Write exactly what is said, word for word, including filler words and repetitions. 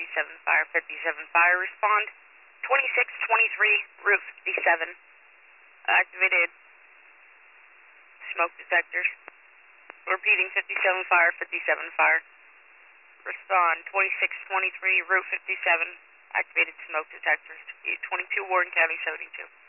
fifty-seven Fire, fifty-seven Fire, respond. twenty-six twenty-three, Route fifty-seven. Activated smoke detectors. Repeating, fifty-seven Fire, fifty-seven Fire. Respond, twenty-six twenty-three, Route fifty-seven. Activated smoke detectors. twenty-two Warden County, seventy-two.